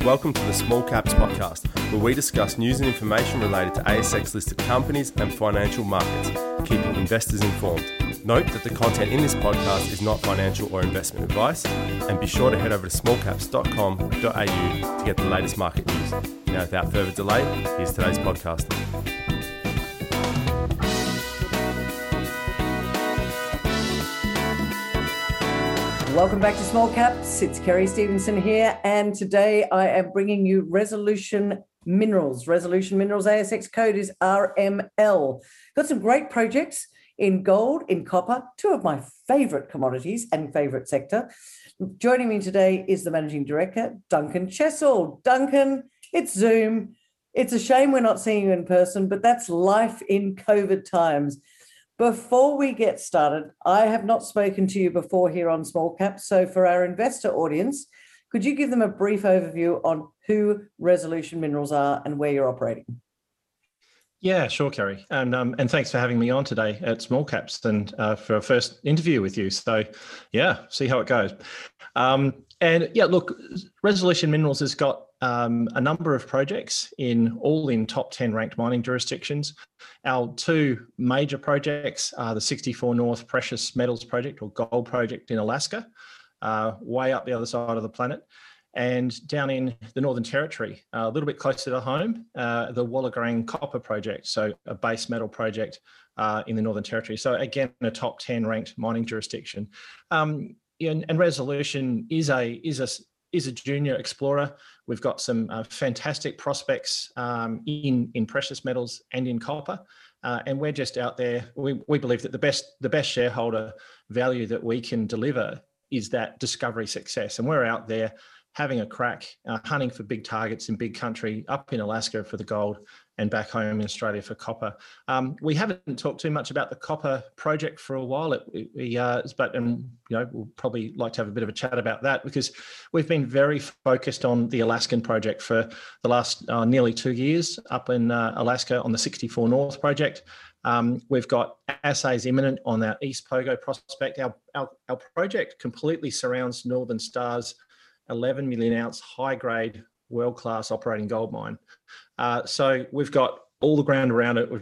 Welcome to the Small Caps Podcast, where we discuss news and information related to ASX-listed companies and financial markets, keeping investors informed. Note that the content in this podcast is not financial or investment advice, and be sure to head over to smallcaps.com.au to get the latest market news. Now, without further delay, here's today's podcast. Welcome back to Small Caps. It's Kerry Stevenson here, and today I am bringing you Resolution Minerals. Resolution Minerals ASX code is RML. Got some great projects in gold, in copper, two of my favourite commodities and favourite sector. Joining me today is the Managing Director, Duncan Chessell. Duncan, it's Zoom. It's a shame we're not seeing you in person, but that's life in COVID times. Before we get started, I have not spoken to you before here on Small Caps, so for our investor audience, could you give them a brief overview on who Resolution Minerals are and where you're operating? Yeah, sure, Kerry. And thanks for having me on today at Small Caps and for a first interview with you. So, yeah, see how it goes. Look, Resolution Minerals has got a number of projects in top 10 ranked mining jurisdictions. Our two major projects are the 64 North Precious Metals Project or Gold Project in Alaska, way up the other side of the planet, and down in the Northern Territory, a little bit closer to home, the Wollongong Copper Project, so a base metal project in the Northern Territory. So again, a top 10 ranked mining jurisdiction. And Resolution is a junior explorer. We've got some fantastic prospects in precious metals and in copper, and we're just out there. We believe that the best shareholder value that we can deliver is that discovery success, and we're out there having a crack, hunting for big targets in big country, up in Alaska for the gold and back home in Australia for copper. We haven't talked too much about the copper project for a while, we'll probably like to have a bit of a chat about that because we've been very focused on the Alaskan project for the last nearly 2 years up in Alaska on the 64 North project. We've got assays imminent on our East Pogo prospect. Our project completely surrounds Northern Star's 11 million ounce high grade world-class operating gold mine. So we've got all the ground around it.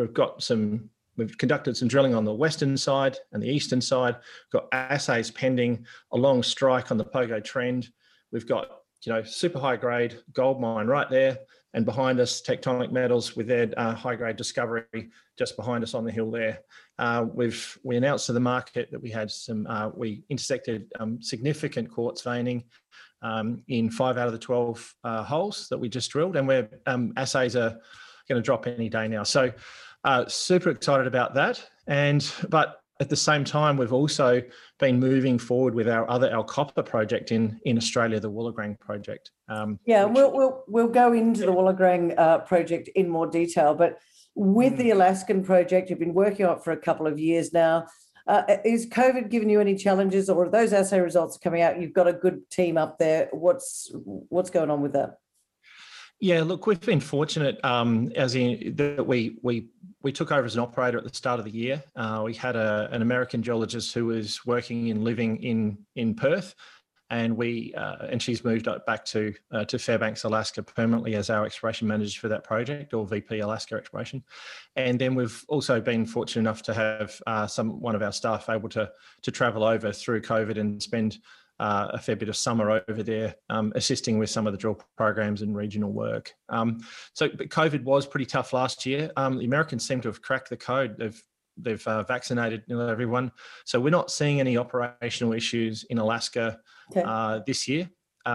We've conducted some drilling on the western side and the eastern side. We've got assays pending along strike on the Pogo trend. We've got super high grade gold mine right there, and behind us Tectonic Metals with their high grade discovery just behind us on the hill there. We announced to the market that we had we intersected significant quartz veining in 5 out of the 12 holes that we just drilled, and assays are going to drop any day now. So super excited about that. But at the same time, we've also been moving forward with our copper project in Australia, the Wollongong project. We'll go into the Wollongong project in more detail, but with the Alaskan project, you've been working on it for a couple of years now. Is COVID giving you any challenges, or are those assay results coming out? You've got a good team up there. What's going on with that? Yeah, look, we've been fortunate as in that we took over as an operator at the start of the year. We had an American geologist who was working and living in Perth, and she's moved back to Fairbanks, Alaska permanently as our exploration manager for that project, or VP Alaska Exploration. And then we've also been fortunate enough to have one of our staff able to travel over through COVID and spend a fair bit of summer over there assisting with some of the drill programs and regional work. But COVID was pretty tough last year. The Americans seem to have cracked the code. They've vaccinated everyone. So we're not seeing any operational issues in Alaska this year,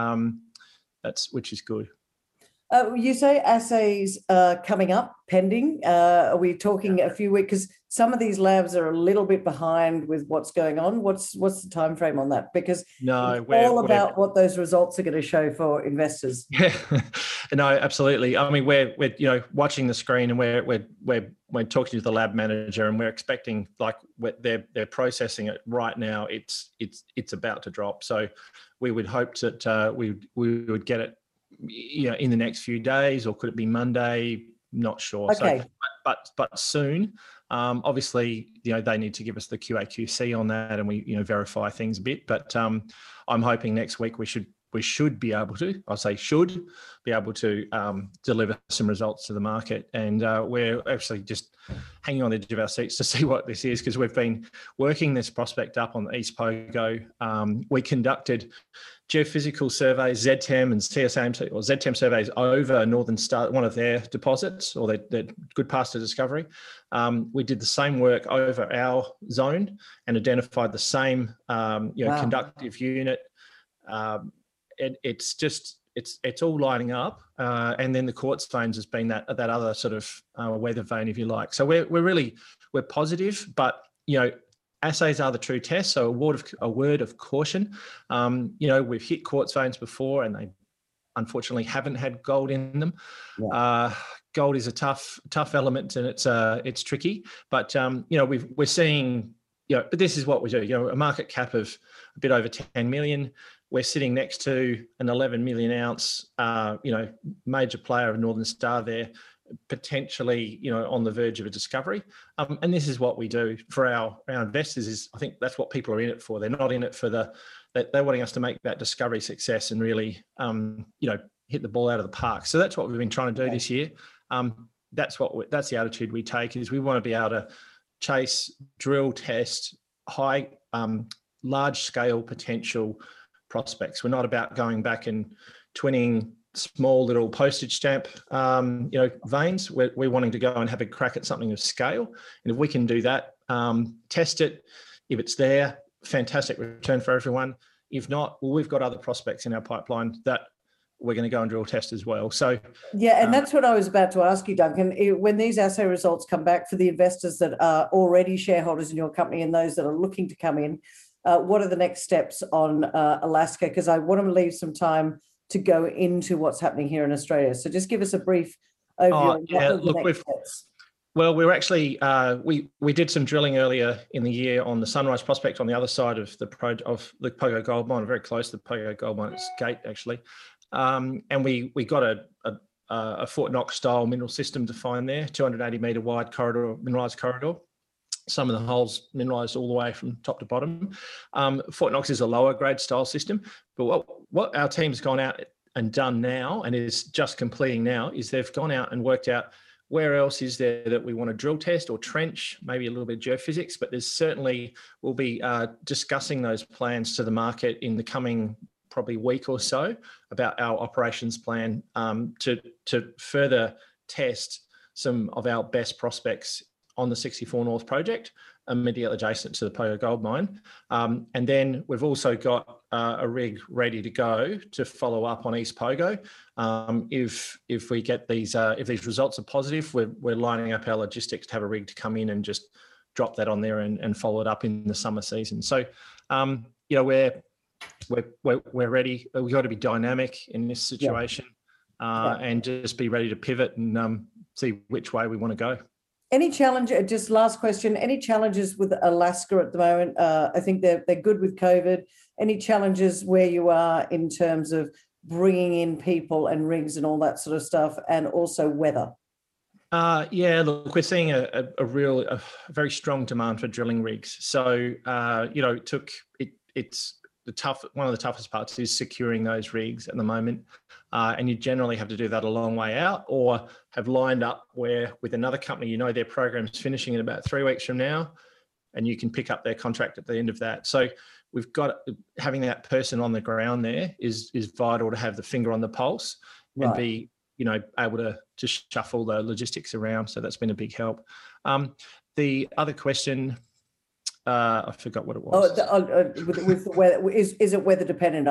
which is good. You say assays coming up, pending. Are we talking a few weeks? Because some of these labs are a little bit behind with what's going on. What's the time frame on that? Because it's all about what those results are going to show for investors. Yeah, no, absolutely. I mean, we're watching the screen, and we're talking to the lab manager, and we're expecting they're processing it right now. It's about to drop. So we would hope that we would get it in the next few days, or could it be Monday? Not sure. Okay. So, but soon. Obviously, they need to give us the QA/QC on that, and we verify things a bit. But I'm hoping next week we should we should be able to, I say should be able to deliver some results to the market. And we're actually just hanging on the edge of our seats to see what this is, because we've been working this prospect up on the East Pogo. We conducted geophysical surveys, ZTEM and CSAM, or ZTEM surveys over Northern Star, one of their deposits, or their good pass to discovery. We did the same work over our zone and identified the same conductive unit. It's all lining up, and then the quartz veins has been that other sort of weather vein, if you like. So we're positive, but assays are the true test. So a word of caution. We've hit quartz veins before, and they unfortunately haven't had gold in them. Yeah. Gold is a tough element, and it's tricky. But we're seeing, but this is what we do. A market cap of a bit over 10 million. We're sitting next to an 11 million ounce, major player of Northern Star there, potentially, on the verge of a discovery. And this is what we do for our investors. Is I think that's what people are in it for. They're not in it for they're wanting us to make that discovery success and really, hit the ball out of the park. So that's what we've been trying to do this year. That's the attitude we take. Is we want to be able to chase, drill, test high, large scale potential prospects. We're not about going back and twinning small little postage stamp, veins. We're wanting to go and have a crack at something of scale. And if we can do that, test it. If it's there, fantastic return for everyone. If not, well, we've got other prospects in our pipeline that we're going to go and drill test as well. So yeah, and that's what I was about to ask you, Duncan. When these assay results come back, for the investors that are already shareholders in your company and those that are looking to come in, what are the next steps on Alaska? Because I want to leave some time to go into what's happening here in Australia. So just give us a brief overview. Well, we're actually we did some drilling earlier in the year on the Sunrise prospect on the other side of the Pogo Gold Mine, very close to the Pogo Gold Mine's gate actually, and we got a Fort Knox style mineral system defined there, 280 metre wide corridor, mineralised corridor. Some of the holes mineralised all the way from top to bottom. Fort Knox is a lower grade style system, but what our team's gone out and done now, and is just completing now, is they've gone out and worked out where else is there that we want to drill test or trench, maybe a little bit of geophysics, but there's certainly, we'll be discussing those plans to the market in the coming probably week or so about our operations plan to further test some of our best prospects on the 64 North project, immediately adjacent to the Pogo Gold Mine. And then we've also got a rig ready to go to follow up on East Pogo. If we get these, if these results are positive, we're lining up our logistics to have a rig to come in and just drop that on there and follow it up in the summer season. So, we're ready. We've got to be dynamic in this situation and just be ready to pivot and see which way we want to go. Any challenge, just last question, any challenges with Alaska at the moment? I think they're good with COVID. Any challenges where you are in terms of bringing in people and rigs and all that sort of stuff, and also weather? Look, we're seeing a very strong demand for drilling rigs. So, it's one of the toughest parts is securing those rigs at the moment. And you generally have to do that a long way out, or have lined up where with another company, their program's finishing in about 3 weeks from now, and you can pick up their contract at the end of that. So we've got, having that person on the ground there is vital to have the finger on the pulse and be, able to just shuffle the logistics around. So that's been a big help. The other question, I forgot what it was. With the weather, is it weather dependent?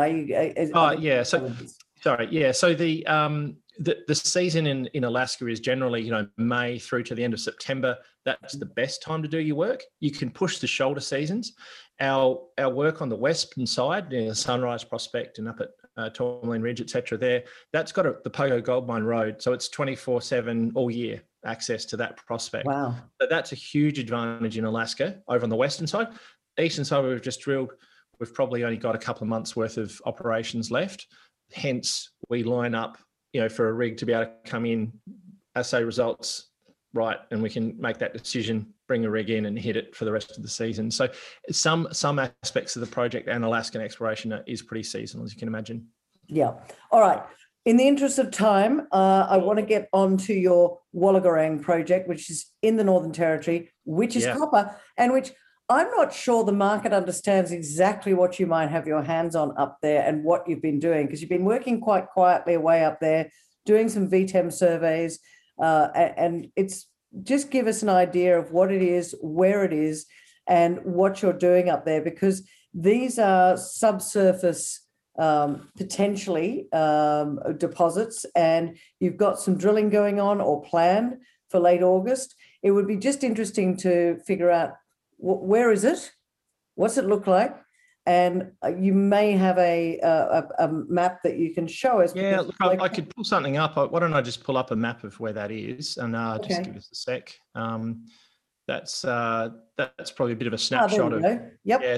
So the season in Alaska is generally, May through to the end of September. That's the best time to do your work. You can push the shoulder seasons. Our work on the western side, the Sunrise Prospect and up at Tourmaline Ridge, etc. There, that's got the Pogo Gold Mine Road, so it's 24/7 all year access to that prospect. Wow! So that's a huge advantage in Alaska. Over on the western side, eastern side we've just drilled. We've probably only got a couple of months worth of operations left. Hence, we line up, for a rig to be able to come in, assay results right, and we can make that decision, bring a rig in and hit it for the rest of the season. So some aspects of the project and Alaskan exploration is pretty seasonal, as you can imagine. Yeah. All right. In the interest of time, I want to get on to your Wollongorang project, which is in the Northern Territory, which is copper, and which I'm not sure the market understands exactly what you might have your hands on up there and what you've been doing, because you've been working quite quietly away up there, doing some VTEM surveys, and it's just give us an idea of what it is, where it is, and what you're doing up there, because these are subsurface potentially deposits, and you've got some drilling going on or planned for late August. It would be just interesting to figure out where is it, what's it look like, and you may have a map that you can show us. Yeah, look, I could pull something up. Why don't I just pull up a map of where that is, and just give us a sec. That's probably a bit of a snapshot of. Yep. Yeah.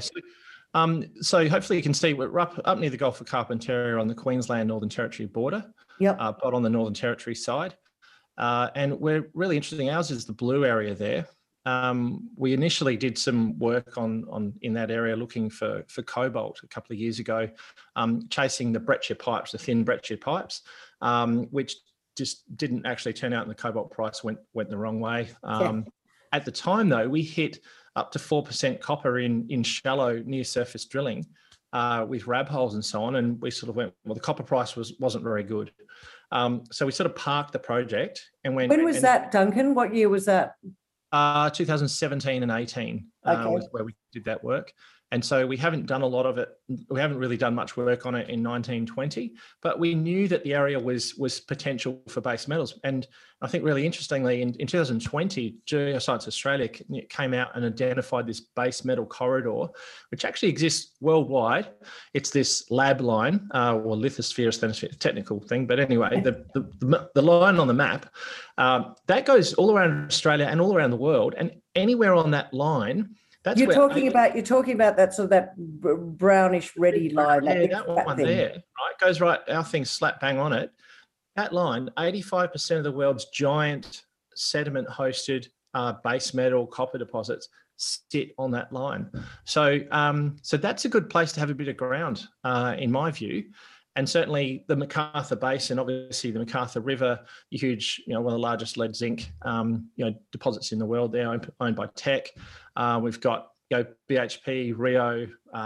So hopefully you can see we're up near the Gulf of Carpentaria on the Queensland Northern Territory border. Yep. But on the Northern Territory side, and we're really interesting. Ours is the blue area there. We initially did some work on in that area looking for cobalt a couple of years ago, chasing the breccia pipes, the thin breccia pipes, which just didn't actually turn out, and the cobalt price went the wrong way. At the time, though, we hit up to 4% copper in shallow near surface drilling with RAB holes and so on, and we sort of went, well, the copper price wasn't very good. So we sort of parked the project and went. When was that, Duncan? What year was that? 2017 and 18 was where we did that work. And so we haven't done a lot of it. We haven't really done much work on it in 1920, but we knew that the area was potential for base metals. And I think really interestingly, in 2020, Geoscience Australia came out and identified this base metal corridor, which actually exists worldwide. It's this lab line, or lithosphere, asthenosphere, technical thing. But anyway, the line on the map, that goes all around Australia and all around the world. And anywhere on that line, you're talking about that sort of that brownish reddy line. Yeah, that one there, right? Goes right. Our thing's slap bang on it. That line, 85% of the world's giant sediment-hosted base metal copper deposits sit on that line. So, so that's a good place to have a bit of ground, in my view. And certainly the MacArthur Basin, obviously the MacArthur River, huge, one of the largest lead zinc, deposits in the world there, owned by Teck. We've got, BHP, Rio,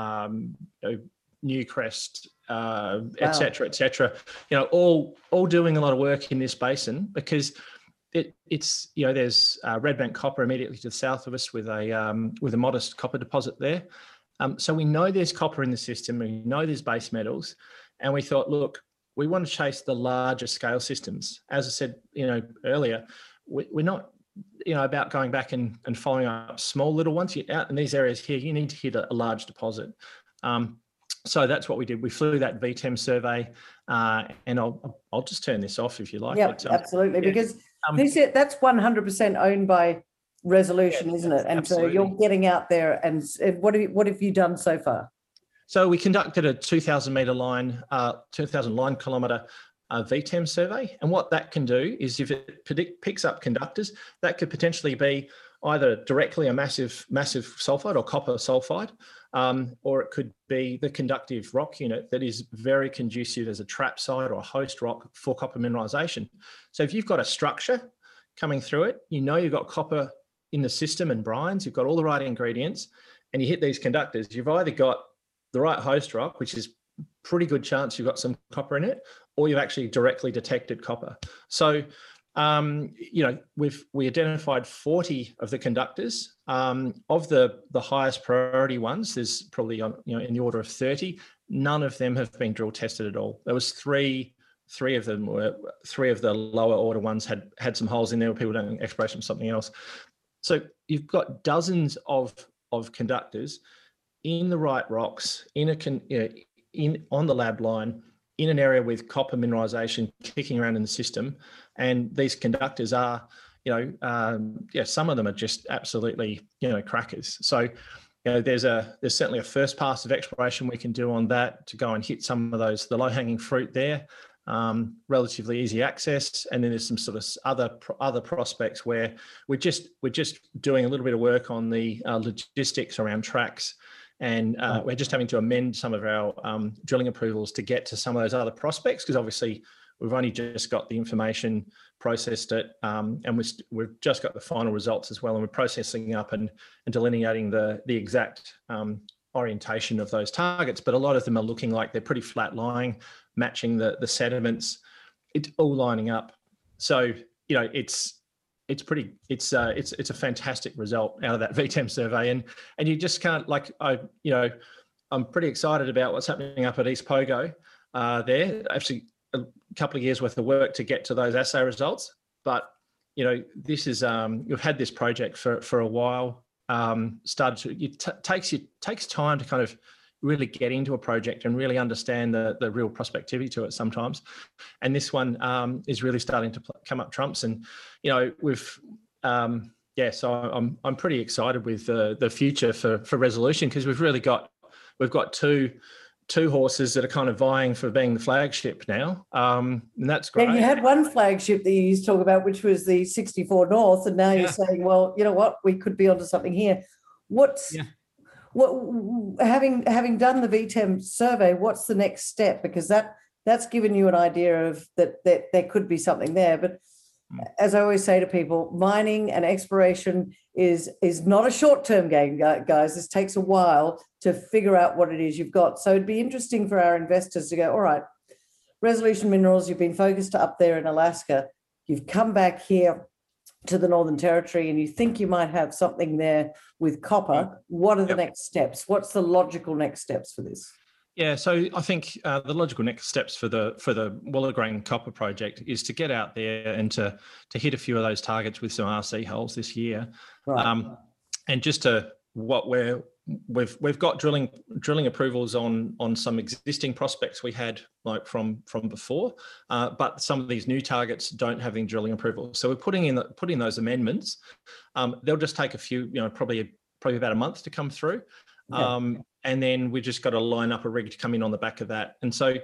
Newcrest, et cetera, all doing a lot of work in this basin, because it's there's Redbank Copper immediately to the south of us with a modest copper deposit there. So we know there's copper in the system, we know there's base metals. And we thought, look, we want to chase the larger scale systems. As I said, earlier, we're not, about going back and following up small little ones. Out in these areas here, you need to hit a large deposit. So that's what we did. We flew that VTEM survey, and I'll just turn this off if you like. Yeah, absolutely, because that's 100% owned by Resolution, isn't it? And absolutely. So you're getting out there, and what have you done so far? So we conducted a 2,000 metre line, 2,000 line kilometre VTEM survey. And what that can do is, if it picks up conductors, that could potentially be either directly a massive sulfide or copper sulfide, or it could be the conductive rock unit that is very conducive as a trap site or a host rock for copper mineralisation. So if you've got a structure coming through it, you've got copper in the system and brines, you've got all the right ingredients, and you hit these conductors, you've either got the right host rock, which is pretty good chance you've got some copper in it, or you've actually directly detected copper. So, we identified 40 of the conductors. Of the highest priority ones, there's probably in the order of 30. None of them have been drill tested at all. There was three of them were three of the lower order ones had some holes in there where people doing exploration or something else. So you've got dozens of conductors in the right rocks, on the lab line, in an area with copper mineralisation kicking around in the system, and these conductors are, some of them are just absolutely, crackers. So, there's certainly a first pass of exploration we can do on that to go and hit some of the low hanging fruit there, relatively easy access, and then there's some sort of other prospects where we're just doing a little bit of work on the logistics around tracks and we're just having to amend some of our drilling approvals to get to some of those other prospects, because obviously we've only just got the information, processed it, and we've just got the final results as well, and we're processing up and delineating the exact orientation of those targets. But a lot of them are looking like they're pretty flat lying, matching the sediments. It's all lining up. So it's a fantastic result out of that VTEM survey, and you just can't, I'm pretty excited about what's happening up at East Pogo there. Actually, a couple of years worth of work to get to those assay results, but this is you've had this project for a while. Takes time to kind of really get into a project and really understand the real prospectivity to it sometimes, and this one is really starting to come up trumps. And we've so I'm pretty excited with the future for Resolution, because we've got two horses that are kind of vying for being the flagship now, and that's great. Yeah, you had one flagship that you used to talk about, which was the 64 North, and now you're saying, well, you know what, we could be onto something here. Having done the VTEM survey, what's the next step? Because that's given you an idea of that there could be something there. But as I always say to people, mining and exploration is not a short-term game, guys. This takes a while to figure out what it is you've got. So it'd be interesting for our investors to go, all right, Resolution Minerals, you've been focused up there in Alaska. You've come back here to the Northern Territory and you think you might have something there with copper. What are the next steps? What's the logical next steps for this? Yeah, so I think the logical next steps for the Wollongong copper project is to get out there and to hit a few of those targets with some RC holes this year, right. And just to we've got drilling approvals on some existing prospects we had like from before, but some of these new targets don't have any drilling approvals. So we're putting those amendments. They'll just take a few, probably about a month to come through. Okay. And then we just got to line up a rig to come in on the back of that. And so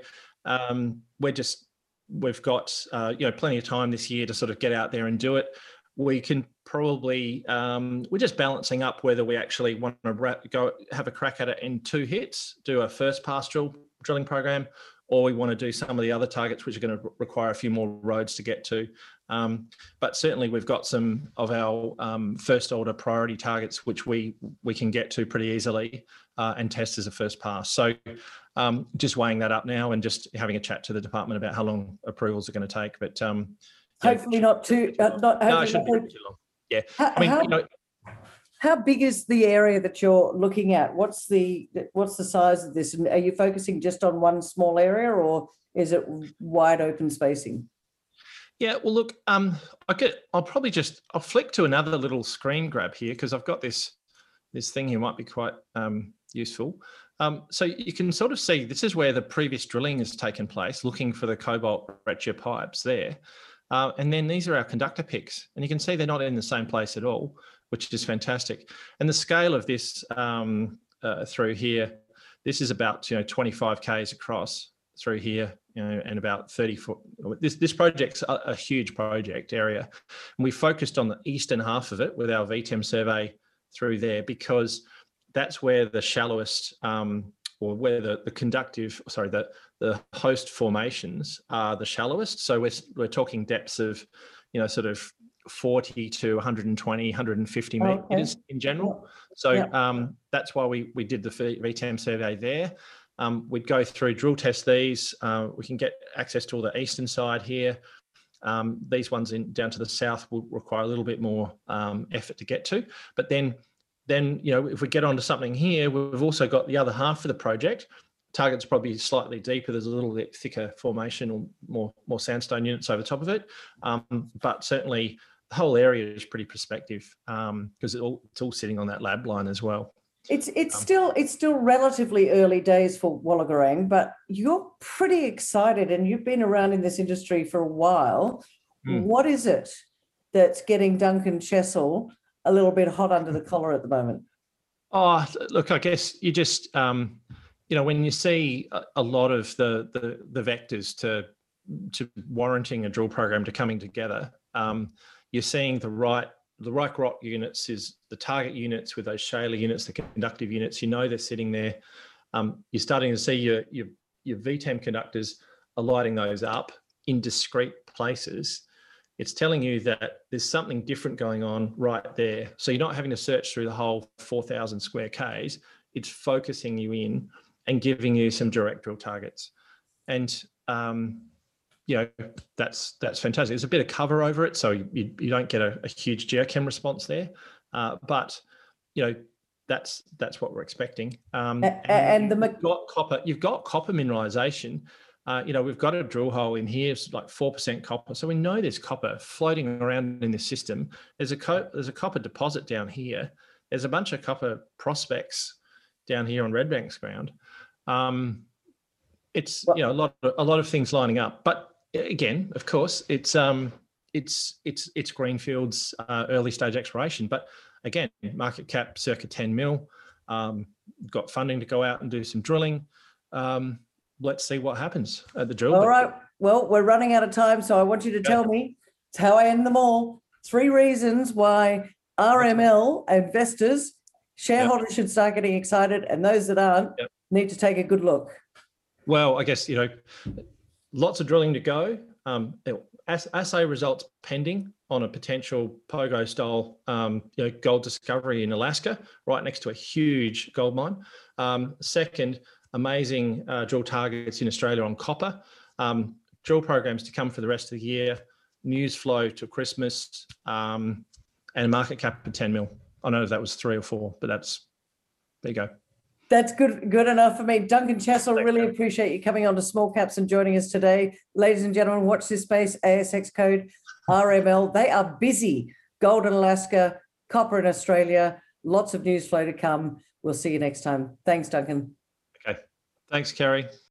we've got plenty of time this year to sort of get out there and do it. We can probably we're just balancing up whether we actually want to go have a crack at it in 2 hits, do a first pass drilling program, or we want to do some of the other targets which are going to require a few more roads to get to. But certainly we've got some of our first order priority targets which we can get to pretty easily and test as a first pass. So just weighing that up now and just having a chat to the department about how long approvals are going to take. But hopefully not too no, it shouldn't be too long. Yeah, how big is the area that you're looking at? What's the size of this? And are you focusing just on one small area, or is it wide open spacing? Yeah, well, look, I'll flick to another little screen grab here because I've got this thing here might be quite useful. So you can sort of see this is where the previous drilling has taken place, looking for the cobalt breccia pipes there. And then these are our conductor picks, and you can see they're not in the same place at all, which is fantastic. And the scale of this through here, this is about 25 k's across through here, and about 30 foot. This project's a huge project area, and we focused on the eastern half of it with our VTEM survey through there because that's where the shallowest, or where the host formations are the shallowest. So we're talking depths of, sort of 40 to 120, 150 meters in general. So that's why we did the VTEM survey there. We'd go through, drill test these. We can get access to all the eastern side here. These ones down to the south will require a little bit more effort to get to. But then if we get onto something here, we've also got the other half of the project. Target's probably slightly deeper. There's a little bit thicker formation or more sandstone units over top of it. But certainly the whole area is pretty prospective because it's all sitting on that lab line as well. It's still relatively early days for Wollongong, but you're pretty excited and you've been around in this industry for a while. What is it that's getting Duncan Chessell a little bit hot under the collar at the moment? Oh, look, I guess you just, when you see a lot of the vectors to warranting a drill program to coming together, you're seeing the right the Rycroft units is the target units with those Shaler units, the conductive units. They're sitting there. You're starting to see your VTEM conductors are lighting those up in discrete places. It's telling you that there's something different going on right there. So you're not having to search through the whole 4,000 square Ks. It's focusing you in and giving you some direct drill targets. And that's fantastic. There's a bit of cover over it, so you don't get a huge geochem response there. But that's what we're expecting. And you've got copper mineralization. We've got a drill hole in here, it's like 4% copper. So we know there's copper floating around in the system. There's a copper deposit down here. There's a bunch of copper prospects down here on Redbank's ground. It's a lot of things lining up. But again, of course, it's greenfields, early stage exploration. But again, market cap circa 10 mil. Got funding to go out and do some drilling. Let's see what happens at the drill. All right. Well, we're running out of time, so I want you to tell me, it's how I end them all. 3 reasons why RML investors, shareholders should start getting excited, and those that aren't need to take a good look. Well, I guess, lots of drilling to go. Assay results pending on a potential Pogo-style gold discovery in Alaska, right next to a huge gold mine. Second, amazing drill targets in Australia on copper. Drill programs to come for the rest of the year. News flow to Christmas, and a market cap of 10 mil. I know that was 3 or 4, but there you go. That's good enough for me. Duncan Chessel, really appreciate you coming on to Small Caps and joining us today. Ladies and gentlemen, watch this space, ASX code RML. They are busy. Gold in Alaska, copper in Australia, lots of news flow to come. We'll see you next time. Thanks, Duncan. Okay. Thanks, Kerry.